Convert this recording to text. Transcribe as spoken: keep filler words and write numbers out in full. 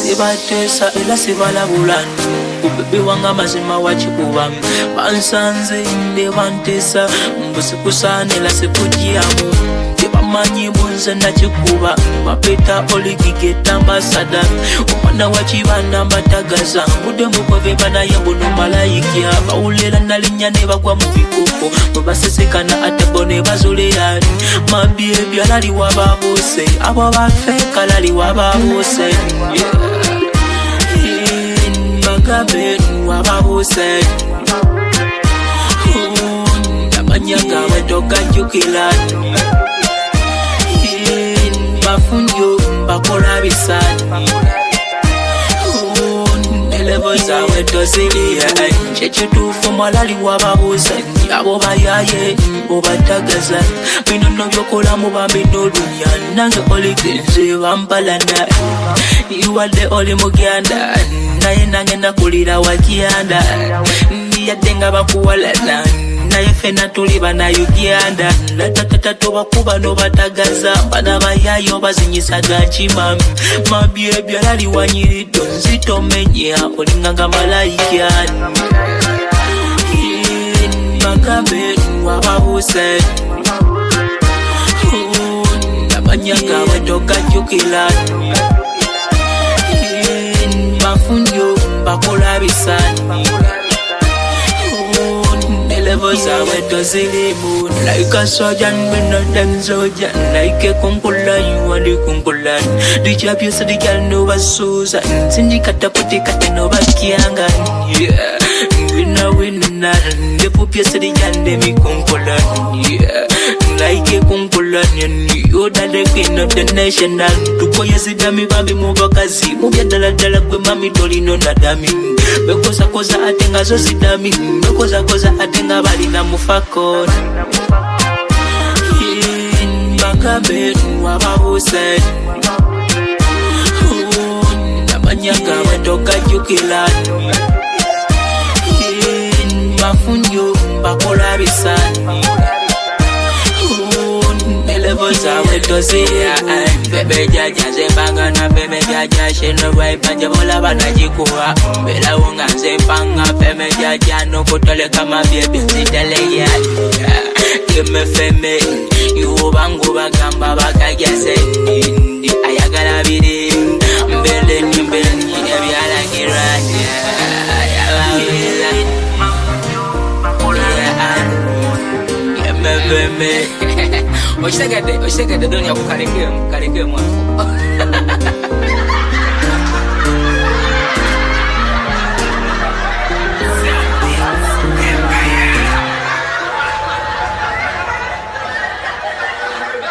sibatesa ela sibalabulana ubebe wanga mazima wachikuba bansanze nde bantesa mbusikusanela sikujiamu manyi bunze na chikuba mapeta oligigeta ambassador umwana wachibana mbatagaza bude mukove bana yabuno malayikia baulela nalinya ne bagwa mu bikoko mubasesekana atebone bazulera mabye byalali wababose abo bafeka lali wababose bagabe wababose namanyanga wedoka jukila bafunyo bakola bisani elevo zawe dozili cheche tufu malali wababuza abo bayaye obatagaza binono byokola mu bambino dunya nange oligenze bambalana iwade oli muganda naye nange nakulira wakianda niyatenga bakuwalana naye fena tuliba na Uganda natatata tobakuba no batagaza bana bayayo bazinyisa gachima mabye byalali wanyirido nzito menya olinganga malaika makabe wababuse namanyanga wetoka jukila bafunyo bakola bisani levels are wet to see the moon like a soldier, but not them soldier. Like a kunkula, you are the kunkulan. The job you said the girl no was Susan. Syndicate put the cat no bakianga. Yeah, we know we know. The poop you said the girl they me kunkulan. Yeah, like a kunkulan. You are the queen of the national. To boy you see dami babi mubakazi. Mubya dala dala kwe mami doli no nadami. Bekosa kosa atenga so sidami. Bekosa kosa atenga bali na mufako. Makabe wababuse. Namanyanga wetoka jukila. Mafunyo bakola bisani. Boza weto siya bebe jaja zembanga na bebe jaja sheno boy panje bola bana jikuwa bela unga zembanga bebe jaja no kotole kama bebe zitele ya kime feme yu bangu bagamba bakagese ndi ayagala biri mbele ni mbele ni ebyala ngiraje ya kime feme Oshagade, oshagade dunia kukareke, kareke mwa.